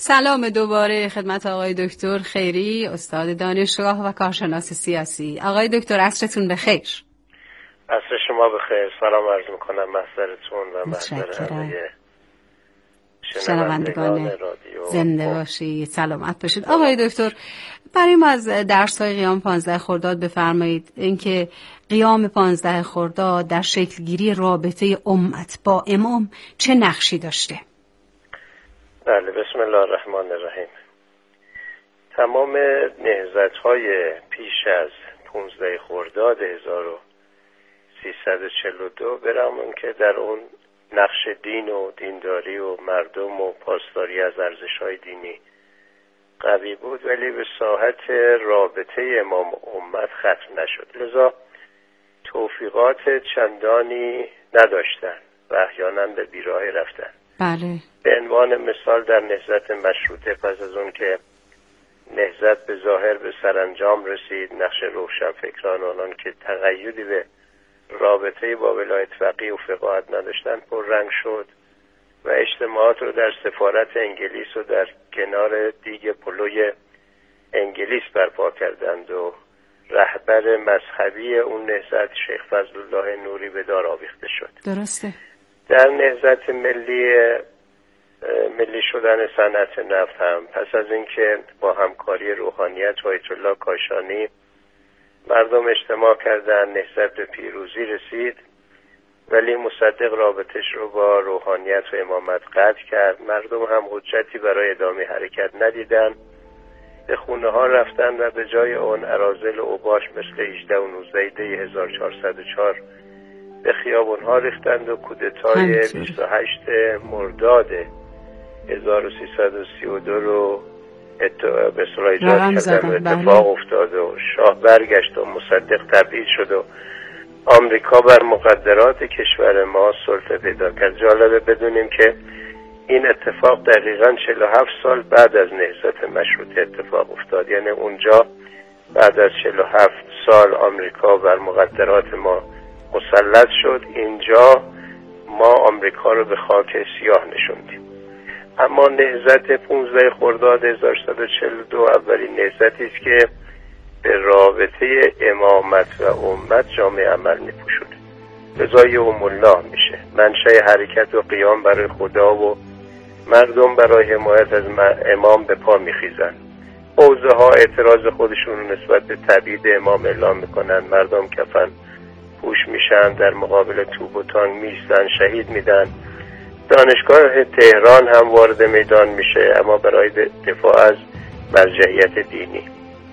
سلام دوباره خدمت آقای دکتر خیری، استاد دانشگاه و کارشناس سیاسی. آقای دکتر عصرتون بخیر. عصر شما بخیر. سلام عرض میکنم محضرتون و محضر همه شنوندگان رادیو. زنده باشید، سلامت باشید. آقای دکتر، برای ما از درس‌های قیام 15 خرداد بفرمایید اینکه قیام 15 خرداد در شکلگیری رابطه امت با امام چه نقشی داشته؟ بله، بسم الله الرحمن الرحیم. تمام نهضت‌های پیش از 15 خرداد 1342 برامون که در اون نقش دین و دینداری و مردم و پاسداری از ارزش‌های دینی قوی بود، ولی به ساحت رابطه امام امت ختم نشد. لذا توفیقات چندانی نداشتن و احیانا به بیراهه رفتن. بله. به عنوان مثال در نهضت مشروطه، پس از اون که نهضت به ظاهر به سرانجام رسید، نقش روشنفکران آنان که تقیدی به رابطه با ولایت فقیه و فقاهت نداشتن پررنگ شد و اجتماعات رو در سفارت انگلیس و در کنار دیگ پلوی انگلیس برپا کردند و رهبر مذهبی اون نهضت شیخ فضلالله نوری به دار آویخته شد. درسته. در نهضت ملی شدن صنعت نفت هم پس از اینکه با همکاری روحانیت و آیت الله کاشانی مردم اجتماع کردن، نهضت به پیروزی رسید، ولی مصدق رابطش رو با روحانیت و امامت قطع کرد. مردم هم حجتی برای ادامه حرکت ندیدن، به خونه ها رفتن و به جای اون اراذل اوباش مثل 18 و 19 دی 1404 به خیابون ها ریختند و کودتای 28 مرداد 1332 رو به اصطلاح ایجاد کردن و اتفاق افتاد و شاه برگشت و مصدق تبعید شد و آمریکا بر مقدرات کشور ما سلطه پیدا کرد. جالبه بدونیم که این اتفاق دقیقاً 47 سال بعد از نهضت مشروطه اتفاق افتاد. یعنی اونجا بعد از 47 سال آمریکا بر مقدرات ما مسلط شد، اینجا ما آمریکا رو به خاک سیاه نشوندیم. اما نهضت 15 خرداد 1142 اولین نهضتی است که به رابطه امامت و امت جامعه عمل می‌پوشونه. رضای الله میشه منشأ حرکت و قیام برای خدا و مردم برای حمایت از امام به پا میخیزن. حوزه ها اعتراض خودشون نسبت به تبعید امام اعلام میکنن، مردم کفن پوش میشن، در مقابل توپ و تانک میستن، شهید میدن. دانشگاه تهران هم وارد میدان میشه، اما برای دفاع از مرجعیت دینی.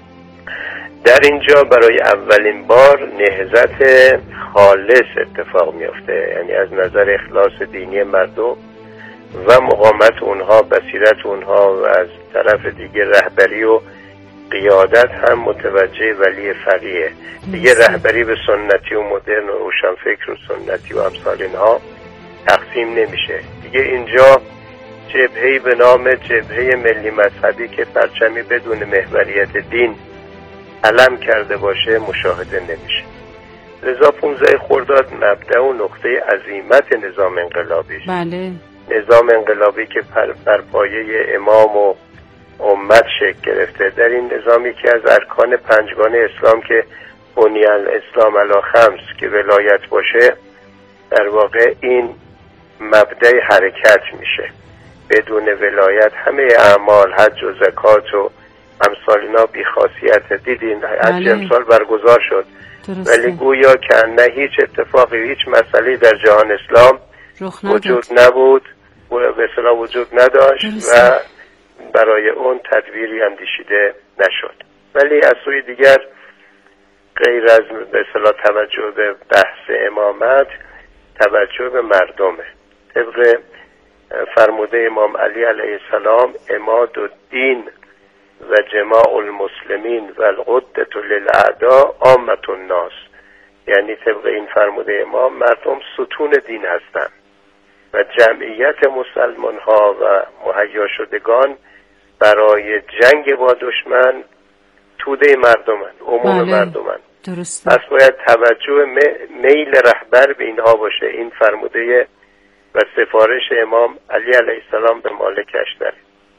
در اینجا برای اولین بار نهضت خالص اتفاق میفته، یعنی از نظر اخلاص دینی مردم و مقاومت اونها، بصیرت اونها، و از طرف دیگه رهبری و قیادت هم متوجه ولی فقیه. دیگه رهبری به سنتی و مدرن و روشنفکر و سنتی و امثال اینها تقسیم نمیشه. دیگه اینجا جبهه‌ای به نام جبهه ملی مذهبی که پرچمی بدون محوریت دین علم کرده باشه مشاهده نمیشه. لذا 15 خرداد مبدأ و نقطه عزیمت نظام انقلابی است. بله. نظام انقلابی که بر پایه امام و امت شکل گرفته. در این نظامی که از ارکان پنجگانه اسلام که بنی الاسلام علی خمس که ولایت باشه، در واقع این مبدأ حرکت میشه. بدون ولایت همه اعمال حج و زکات و امثال اینا بیخاصیت. دیدین حج امسال برگزار شد، ولی گویا که نه هیچ اتفاقی، هیچ مسئله در جهان اسلام وجود نبود، به اصطلاح وجود نداشت و برای اون تدبیری اندیشیده نشد. ولی از سوی دیگر غیر از به اصطلاح توجه به بحث امامت، توجه به مردمه. طبق فرموده امام علی علیه السلام، عماد الدین و جماع المسلمین و العدة للاعداء عامة الناس، یعنی طبق این فرموده امام مردم ستون دین هستند و جمعیت مسلمان ها و مهیا شدگان برای جنگ با دشمن توده مردمن، عموم مردمن. درسته. پس باید توجه میل رهبر به اینها باشه. این فرموده و سفارش امام علی علیه السلام به مالک اشتر.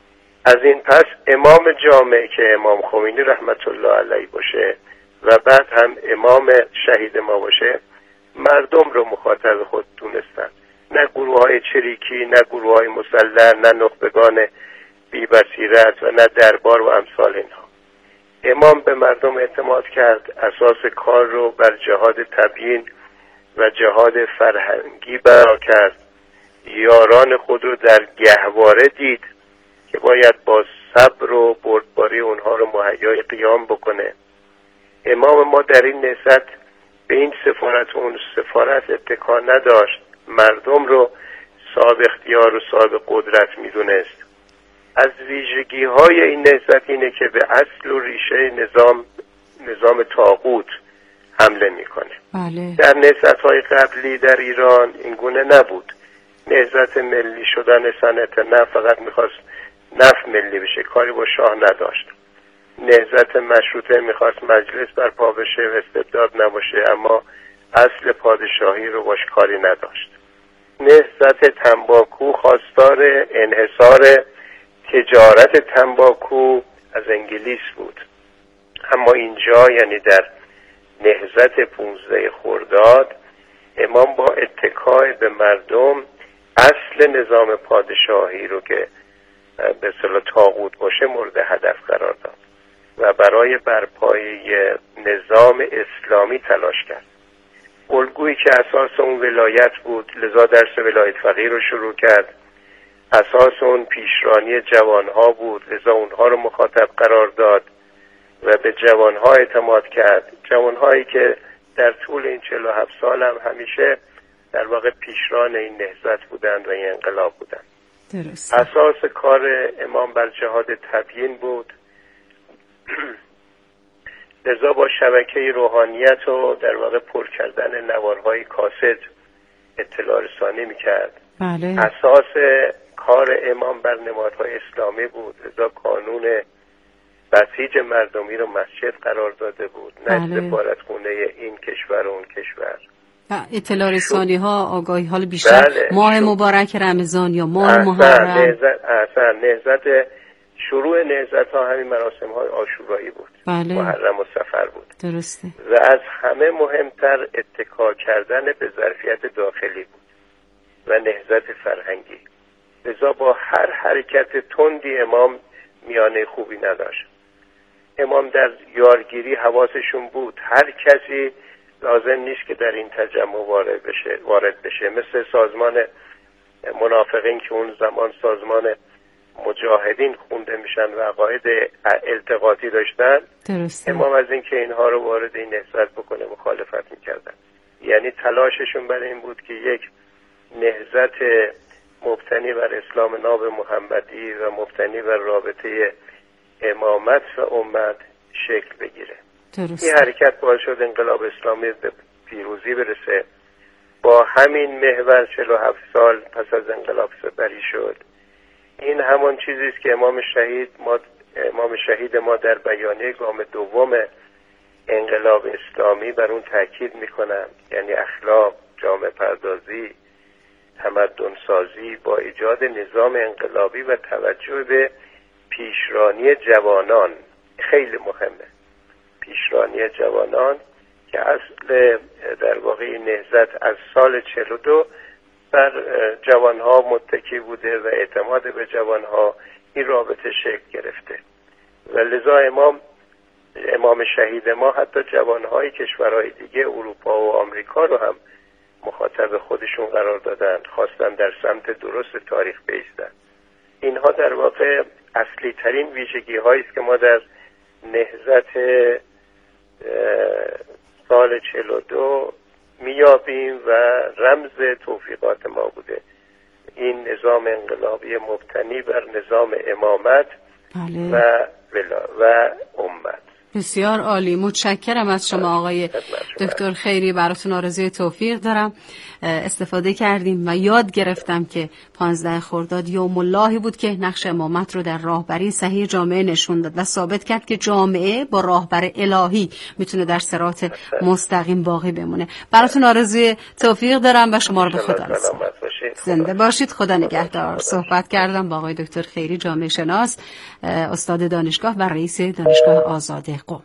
از این پس امام جامع که امام خمینی رحمت الله علیه باشه و بعد هم امام شهید ما باشه، مردم رو مخاطب خود دونستن، نه گروه های چریکی، نه گروه های مسلح، نه نخبگان بی بصیرت و نه دربار و امثال اینها. امام به مردم اعتماد کرد، اساس کار رو بر جهاد تبیین و جهاد فرهنگی بنا کرد، یاران خود رو در گهواره دید که باید با صبر و بردباری اونها رو مهیای قیام بکنه. امام ما در این نهضت به این سفارت و اون سفارت اتکا نداشت، مردم رو صاحب اختیار و صاحب قدرت میدونست. از ویژگی های این نهضت اینه که به اصل و ریشه نظام طاغوت حمله میکنه. بله. در نهضت های قبلی در ایران این گونه نبود. نهضت ملی شدن صنعت نفت فقط میخواست نفت ملی بشه، کاری با شاه نداشت. نهضت مشروطه میخواست مجلس برپا بشه و استبداد نباشه، اما اصل پادشاهی رو باش کاری نداشت. نهضت تنباکو خواستار انحصار تجارت تنباکو از انگلیس بود، اما اینجا یعنی در نهضت 15 خرداد امام با اتکای به مردم اصل نظام پادشاهی رو که به اصطلاح طاغوت باشه مورد هدف قرار داد و برای برپای نظام اسلامی تلاش کرد. الگویی که اساس اون ولایت بود، لذا درس ولایت فقیه رو شروع کرد. اساس اون پیشرانی جوانها بود، لذا اونها رو مخاطب قرار داد و به جوانها اعتماد کرد. جوانهایی که در طول این 47 سال هم همیشه در واقع پیشران این نهضت بودند و این انقلاب بودند. درست. اساس کار امام بر جهاد تبیین بود، لذا با شبکه روحانیت و در واقع پر کردن نوارهای کاسد اطلاع رسانی میکرد. بله. اساس کار امام بر نمادهای اسلامی بود، لذا قانون بسیج مردمی رو مسجد قرار داده بود، نه سفارتخونه این کشور و اون کشور. اطلاع رسانی ها، آگاهی حال بیشتر. بله. ماه مبارک رمضان یا ماه محرم. نهضت شروع نهضت ها همین مراسم های عاشورایی بود. بله. محرم و سفر بود. درسته. و از همه مهمتر اتکا کردن به ظرفیت داخلی بود و نهضت فرهنگی. لذا با هر حرکت تندی امام میانه خوبی نداشت. امام در یارگیری حواسشون بود، هر کسی لازم نیست که در این تجمع وارد بشه. مثل سازمان منافقین که اون زمان سازمان مجاهدین خونده میشن و عقاید التقاطی داشتن. درسته. امام از این که اینها رو وارد این نهضت بکنه مخالفت میکردن. یعنی تلاششون برای این بود که یک نهضت مبتنی بر اسلام ناب محمدی و مبتنی بر رابطه امامت و امت شکل بگیره. درسته. این حرکت باعث شد انقلاب اسلامی به پیروزی برسه. با همین محور 47 سال پس از انقلاب سپری شد. این همون چیزی است که امام شهید ما در بیانیه گام دوم انقلاب اسلامی بر اون تاکید میکنند، یعنی اخلاق، جامعه پردازی، تمدن سازی با ایجاد نظام انقلابی و توجه به پیشرانی جوانان. خیلی مهمه پیشرانی جوانان که اصل در واقع این نهضت از سال 42 بر جوانها متکی بوده و اعتماد به جوانها این رابطه شکل گرفته و لذا امام شهید ما حتی جوانهای کشورهای دیگه اروپا و آمریکا رو هم مخاطب خودشون قرار دادن، خواستن در سمت درست تاریخ بایستن. اینها در واقع اصلی ترین ویژگی هایی است که ما در نهضت سال 42 میابیم و رمز توفیقات ما بوده. این نظام انقلابی مبتنی بر نظام امامت. بله. و امت. بسیار عالی، متشکرم از شما آقای دکتر خیری، براتون آرزوی توفیق دارم. استفاده کردیم و یاد گرفتم که 15 خرداد یوم اللهی بود که نقش امامت رو در راهبری صحیح جامعه نشون داد و ثابت کرد که جامعه با راهبر الهی میتونه در صراط مستقیم باقی بمونه. براتون آرزوی توفیق دارم و شما رو به خدا رسوندم. زنده باشید. خدا نگهدار. صحبت کردم با آقای دکتر خیری، جامعه شناس، استاد دانشگاه و رئیس دانشگاه آزاد قم.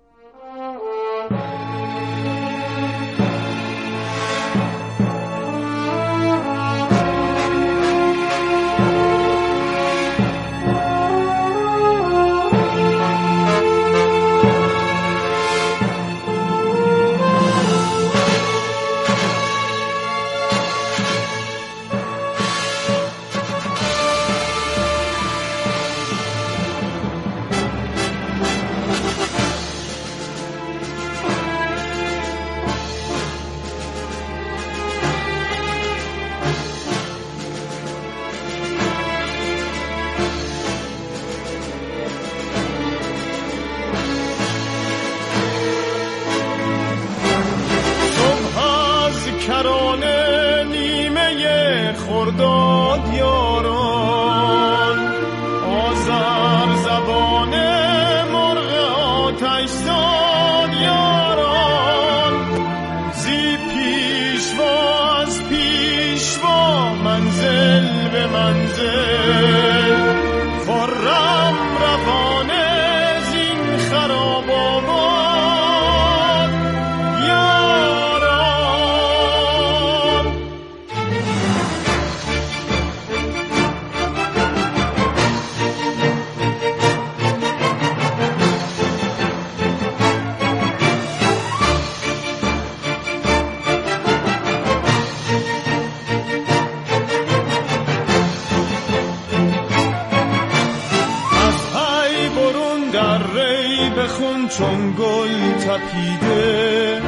چون گل تپیده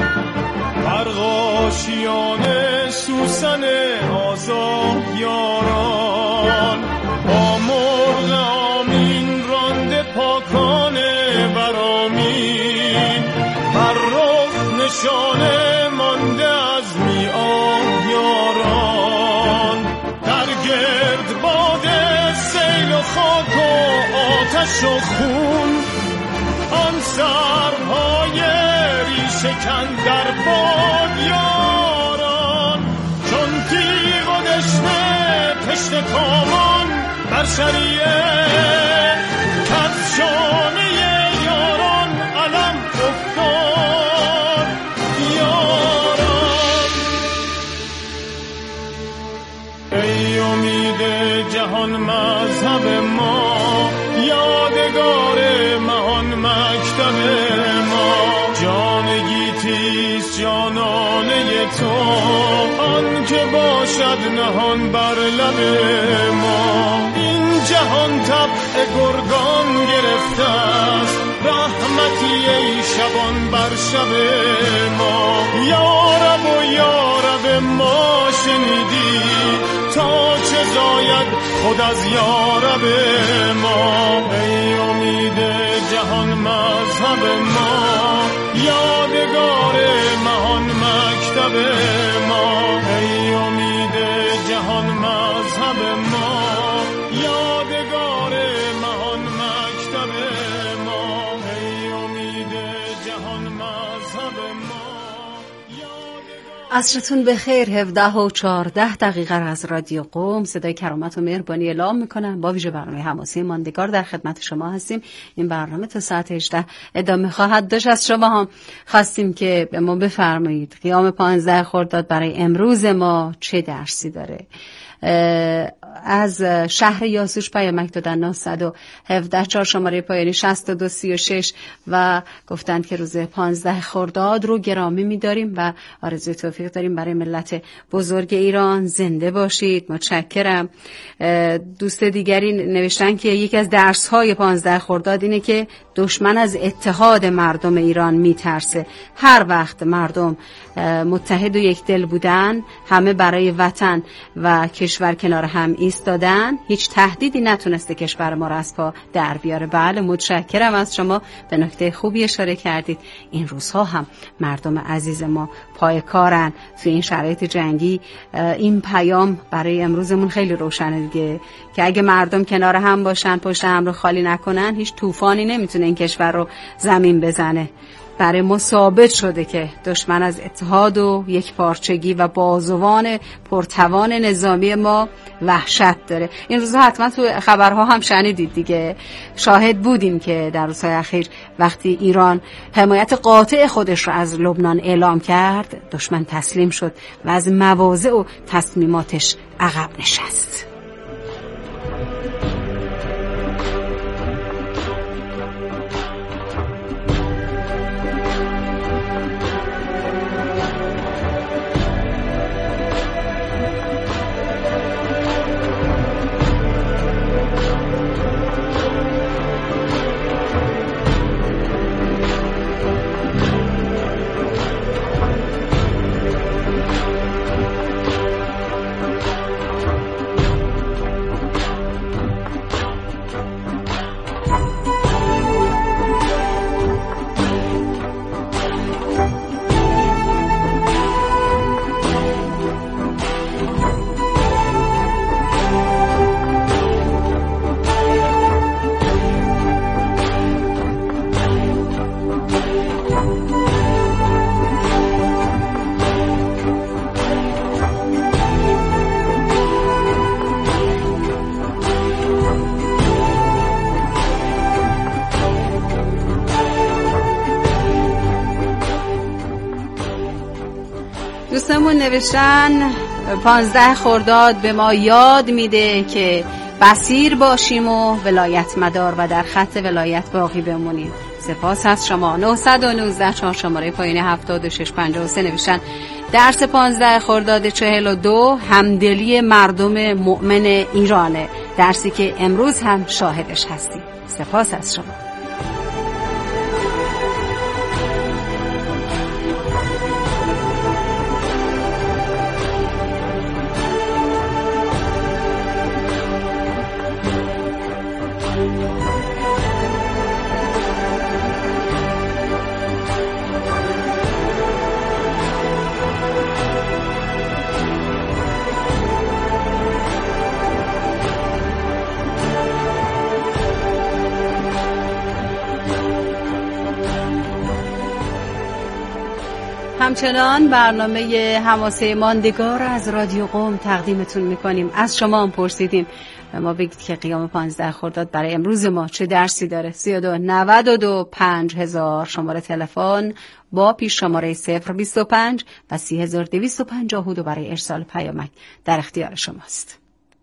برغاشیان سوسن آزاد یاران، با مرغ آمین رانده پاکان برامین، بر رخ نشانه مانده از میعاد یاران، در گرد باد سیل و خاک و آتش و خون، آن سرهای ریشه‌کن در باد یاران، چون تیغ و دشنه پشت کامان بر شریعه، کز شانه یاران علم افتاد یاران. ای امید جهان مذهب ما، یادگار مهان مکتب ما، جان گیتیست جانانه تو، آن که باشد نهان بر لب ما. این جهان طبع گرگان گرفته است، رحمتی ای شبان بر شب ما. یارب و یارب ما شنیدی، تا چه زاید خود از یارب ما. ای امید جهان مذهب ما، یادگار مهان مکتب ما. ای امید جهان مذهب ما، یادگار مهان مکتب ما. ای امید جهان مذهب ما. عصرتون بخیر. 17:14 از رادیو قم صدای کرامت و مهربانی اعلام میکنم. با ویژه برنامه حماسی ماندگار در خدمت شما هستیم. این برنامه تا ساعت 18 ادامه خواهد داشت. از شما هم خواستیم که به ما بفرمایید قیام 15 خرداد برای امروز ما چه درسی داره. از شهر یاسوش پیامک دادن 917 4 شماره پایانی 6236 و گفتند که روز 15 خرداد رو گرامی می‌داریم و آرزوی توفیق داریم برای ملت بزرگ ایران. زنده باشید. متشکرم. دوست دیگری نوشتن که یکی از درس‌های 15 خرداد اینه که دشمن از اتحاد مردم ایران میترسه. هر وقت مردم متحد و یک دل بودن، همه برای وطن و کشور کنار هم ایستادن، هیچ تهدیدی نتونسته کشور ما را از پا در بیاره. بله، متشکرم از شما. به نکته خوبی اشاره کردید. این روزها هم مردم عزیز ما پای کارن توی این شرایط جنگی. این پیام برای امروزمون خیلی روشنه دیگه، که اگه مردم کنار هم باشن، پشت هم رو خالی نکنن، هیچ طوفانی نمیتونه این کشور رو زمین بزنه. برای ما ثابت شده که دشمن از اتحاد و یک پارچگی و بازوان پرتوان نظامی ما وحشت داره. این روزها حتما تو خبرها هم شنیدید دیگه، شاهد بودیم که در روزهای اخیر وقتی ایران حمایت قاطع خودش رو از لبنان اعلام کرد، دشمن تسلیم شد و از مواضع و تصمیماتش عقب نشست. دوستمون نوشتن 15 خرداد به ما یاد میده که بصیر باشیم و ولایت مدار و در خط ولایت باقی بمونیم. سپاس از شما. 919 4 شماره پایین 7653 نوشتن درس 15 خرداد 42 همدلی مردم مؤمن ایرانه، درسی که امروز هم شاهدش هستیم. سپاس از شما. همچنان برنامه حماسه ماندگار از رادیو قم تقدیمتون میکنیم. از شما هم پرسیدیم و ما بگید که قیام 15 خرداد برای امروز ما چه درسی داره. 3292 5000 شماره تلفن با پیش شماره 025 و 3252 برای ارسال پیامک در اختیار شماست.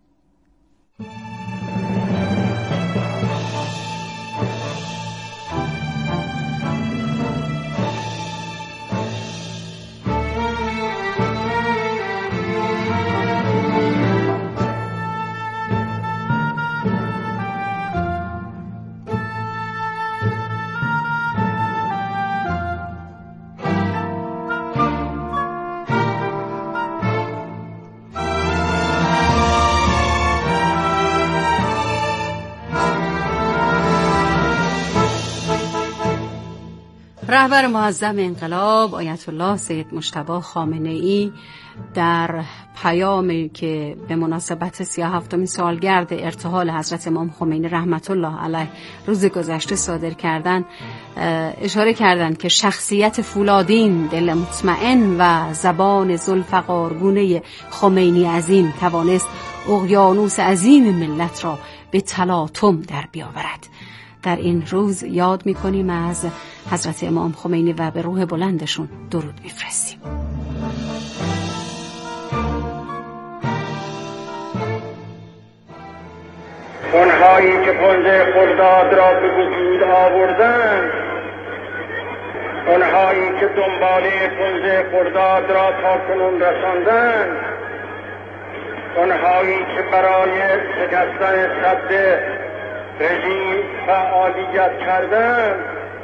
رهبر معظم انقلاب آیت الله سید مجتبی خامنه‌ای در پیامی که به مناسبت 37مین سالگرد ارتحال حضرت امام خمینی رحمت الله علیه روز گذشته صادر کردند اشاره کردند که شخصیت فولادین، دل مطمئن و زبان ذوالفقارگونه خمینی عظیم توانست اقیانوس عظیم ملت را به تلاطم در بیاورد. در این روز یاد می‌کنیم از حضرت امام خمینی و به روح بلندشون درود می‌فرستیم. اونهایی که 15 خرداد را به وجود آوردند، اونهایی که دنباله 15 خرداد را تا کنون رساندند، اونهایی که برای شکستن سد رژیم فعالیت کردند،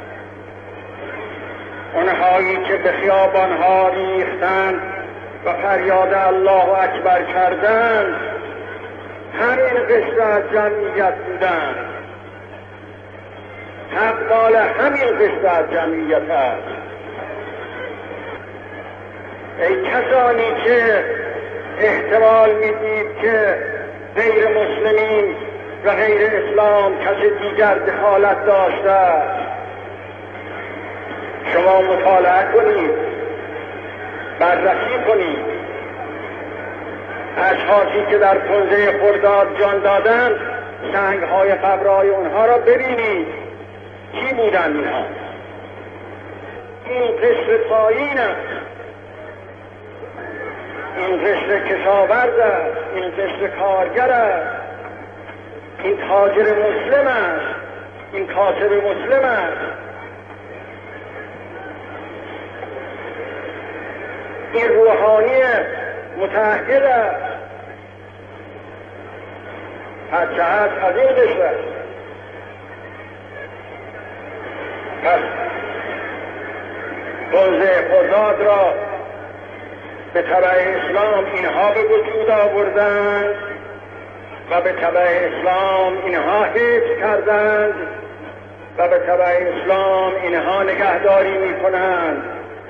اونهایی که به خیابانها ریختند و فریاد الله اکبر کردند، همین قشر از جمعیت بودند. حق مال همین قشر از جمعیت است. ای کسانی که احتمال میدید که غیر مسلمین و غیر اسلام کسی دیگر دخالت داشته است، شما مطالعه کنید، بررسی کنید. اشخاصی که در 15 خرداد جان دادند، سنگ‌های قبرهای اونها را ببینید. کی بودند اینها؟ این قشر پایین است، این قشر کشاورز است، این قشر کارگر است، این تاجر مسلم است، این کاسب مسلم است، این روحانی متعهد است. هرچه هست از این قشر است. پس 15 خرداد را به تبع اسلام اینها به وجود آوردند و به تبع اسلام اینها حفظ کردند و به تبع اسلام اینها نگهداری می‌کنند.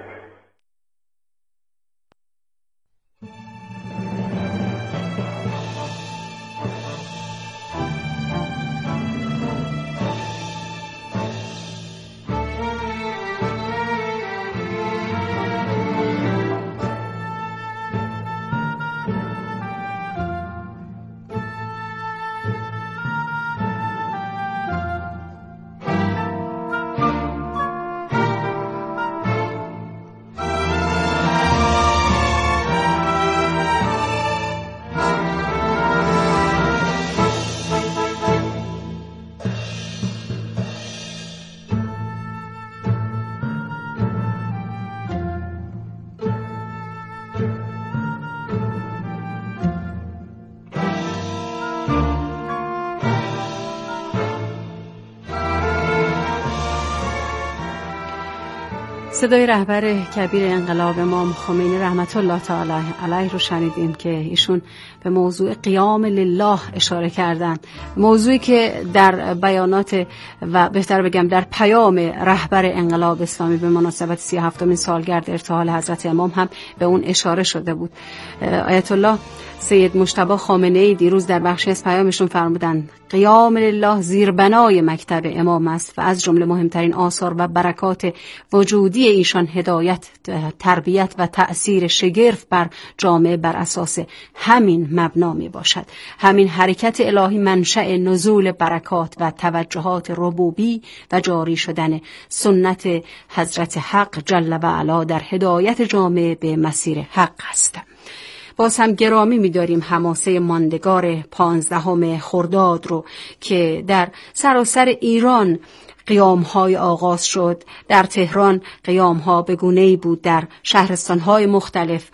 صدای رهبر کبیر انقلاب امام خمینی رحمت الله تعالی علیه رو شنیدیم که ایشون به موضوع قیام لله اشاره کردند، موضوعی که در بیانات و بهتر بگم در پیام رهبر انقلاب اسلامی به مناسبت 37مین سالگرد ارتحال حضرت امام هم به اون اشاره شده بود. آیت الله سید مجتبی خامنه‌ای دیروز در بخشی از پیامشون فرمودند قیام لله زیربنای مکتب امام است و از جمله مهمترین آثار و برکات وجودی ایشان هدایت، تربیت و تأثیر شگرف بر جامعه بر اساس همین مبنا می باشد. همین حرکت الهی منشأ نزول برکات و توجهات ربوبی و جاری شدن سنت حضرت حق جل و علا در هدایت جامعه به مسیر حق است. باز هم گرامی می‌داریم حماسه ماندگار 15 خرداد رو که در سراسر ایران قیام‌های آغاز شد. در تهران قیام‌ها به گونه‌ای بود، در شهرستان‌های مختلف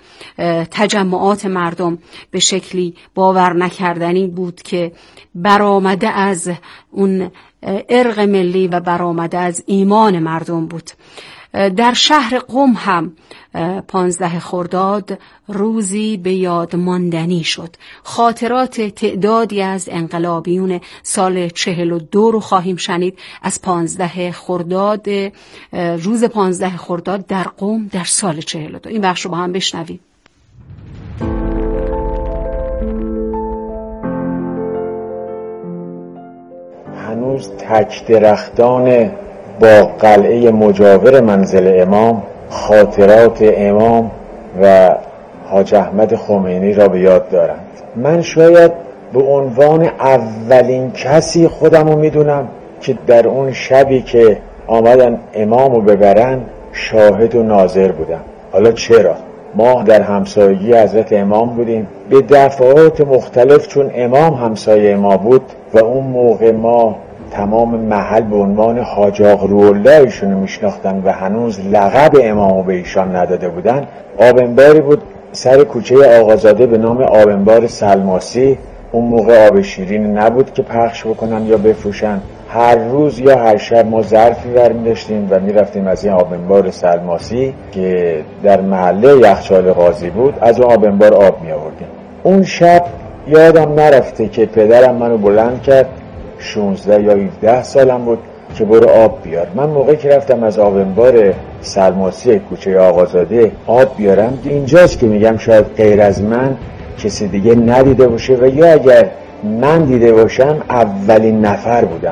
تجمعات مردم به شکلی باور نکردنی بود که برآمده از اون ارق ملی و برآمده از ایمان مردم بود. در شهر قم هم 15 خرداد روزی به یاد ماندنی شد. خاطرات تعدادی از انقلابیون سال 42 رو خواهیم شنید از 15 خرداد، روز 15 خرداد در قم در سال 42. این بخش رو با هم بشنویم. هنوز تک درختان با قلعه مجاور منزل امام خاطرات امام و حاج احمد خمینی را به یاد دارند. من شاید به عنوان اولین کسی خودمو میدونم که در اون شبی که آمدن امامو ببرن شاهد و ناظر بودم. حالا چرا؟ ما در همسایگی حضرت امام بودیم به دفعات مختلف، چون امام همسایه ما بود و اون موقع ما تمام محل به عنوان حاج آقرولله ایشونو میشناختن و هنوز لقب امامو به ایشان نداده بودن. آبنباری بود سر کوچه آقازاده به نام آبنبار سلماسی. اون موقع آب شیرین نبود که پخش بکنن یا بفروشن. هر روز یا هر شب ما ظرفی برمی داشتیم و میرفتیم از این آبنبار سلماسی که در محله یخچال قاضی بود، از اون آبنبار آب می آوردیم. اون شب یادم نرفته که پدرم منو بلند کرد، 16 یا 17 سالم بود، که برو آب بیار. من موقعی که رفتم از آبنبار سلماسی کوچه آقازاده آب بیارم، اینجاست که میگم شاید غیر از من کسی دیگه ندیده باشه و یا اگر من دیده باشم اولین نفر بودم.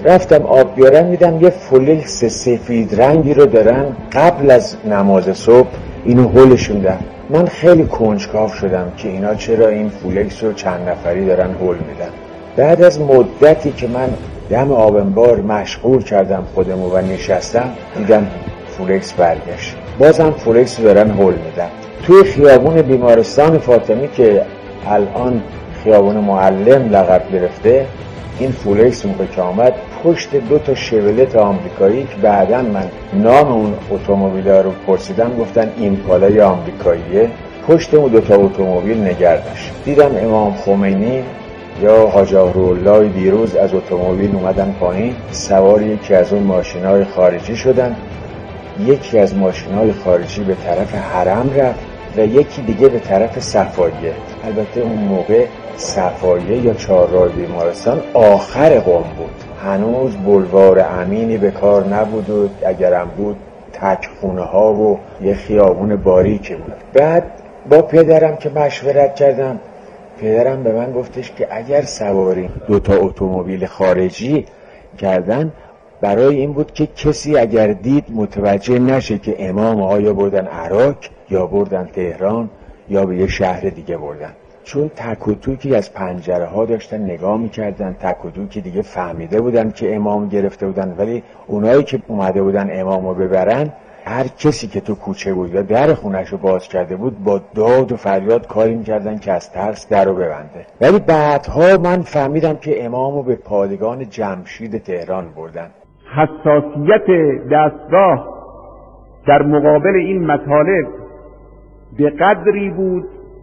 رفتم آب بیارم میدم یه فولکس سفید رنگی رو دارن قبل از نماز صبح اینو هولشون دن. من خیلی کنجکاو شدم که اینا چرا این فولکس رو چند نفری دارن هول میدن. بعد از مدتی که من دم آب انبار مشغول کردم خودمو و نشستم دیدم فولکس برگشت. بازم فولکس رو دارن هول میدن. توی خیابون بیمارستان فاطمی که الان خیابون معلم لقب گرفته، این فولکس موقع که آمد پشت 2 شیورلت آمریکایی که بعداً من نام اون اتومبیل‌ها رو پرسیدم گفتن ایمپالای آمریکاییه، پشت اون 2 اتومبیل نگردش. دیدم امام خمینی یا حاج اهرالله دیروز از اتومبیل اومدن پایین، سوار یکی از اون ماشین‌های خارجی شدن. یکی از ماشین‌های خارجی به طرف حرم رفت و یکی دیگه به طرف صفاییه. البته اون موقع صفاییه یا چهارراه بیمارستان آخر قم بود، هنوز بلوار امینی به کار نبود و اگرم بود تک خونه ها و یه خیابون باریکی بود. بعد با پدرم که مشورت کردم، پدرم به من گفتش که اگر سواری 2 اتومبیل خارجی کردن برای این بود که کسی اگر دید متوجه نشه که امام آیا بردن عراق یا بردن تهران یا به یه شهر دیگه بردن. چون تک و توکی از پنجره ها داشتن نگاه میکردن، تک و توکی دیگه فهمیده بودن که امام گرفته بودن، ولی اونایی که اومده بودن امامو ببرن هر کسی که تو کوچه بود و در خونش رو باز کرده بود با داد و فریاد کاری میکردن که از ترس در رو ببنده. ولی بعدها من فهمیدم که امامو به پادگان جمشید تهران بردن. حساسیت دستگاه در مقابل این مطالب به قدری بود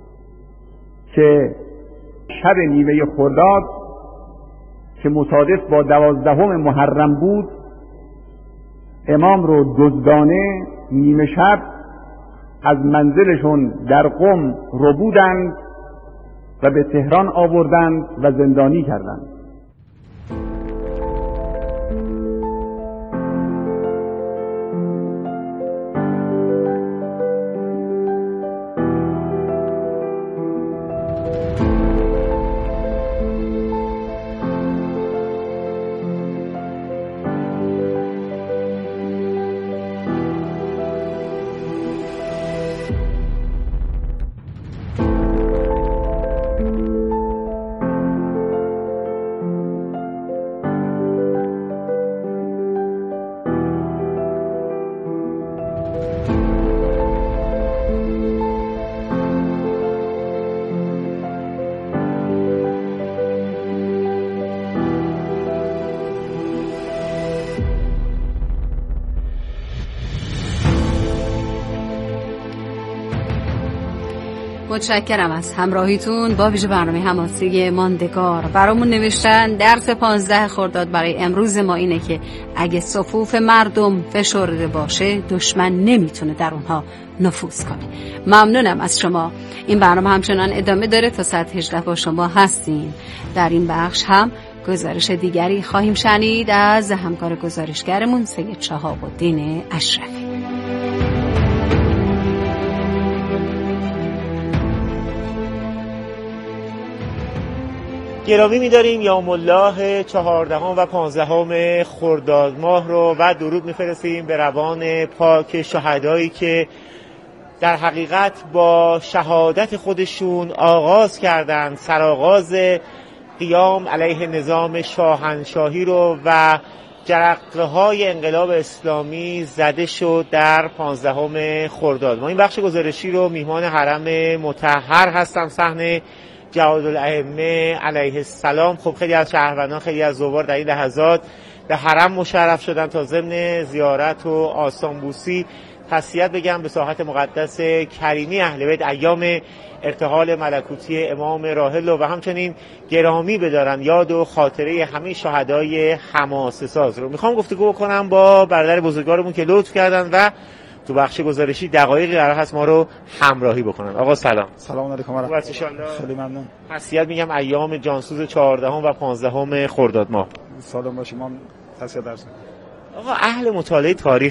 که شب نیمه خرداد که مصادف با 12 محرم بود، امام رو دزدانه نیمه شب از منزلشون در قم ربودند و به تهران آوردند و زندانی کردند. متشکرم از همراهیتون. با ویژه برنامه حماسی ماندگار برامون نوشتن درس 15 خرداد برای امروز ما اینه که اگه صفوف مردم فشرده باشه دشمن نمیتونه در اونها نفوذ کنه. ممنونم از شما. این برنامه همچنان ادامه داره تا ساعت 18 با شما هستیم. در این بخش هم گزارش دیگری خواهیم شنید از همکار گزارشگرمون سید شهاب الدین اشرفی. گرامی می‌داریم یوم الله 14 و 15 خرداد ماه رو و درود می‌فرستیم به روان پاک شهدایی که در حقیقت با شهادت خودشون آغاز کردند سرآغاز قیام علیه نظام شاهنشاهی رو و جرقه‌های انقلاب اسلامی زده شد در 15 خرداد ماه. این بخش گزارشی رو میهمان حرم مطهر هستم، صحن جوادالائمه علیه السلام. خب خیلی از شهروندان، خیلی از زوار در این لحظات به حرم مشرف شدن تا ضمن زیارت و آستانبوسی تسلیت بگم به ساحت مقدس کریمی اهل بیت ایام ارتحال ملکوتی امام راحل و همچنین گرامی بدارن یاد و خاطره همه شهدای حماسه ساز رو. میخوام گفتگو بکنم با برادر بزرگوارمون که لطف کردن و تو بخش گزارشی دقایقی قرار هست ما رو همراهی بکنن. آقا سلام. سلام علیکم و رحمت الله. خیلی ممنون. تسلیت میگم ایام جانسوز 14 و 15 خرداد ماه. سلام باشیم. ما تسلیت درس. آقا اهل مطالعه تاریخ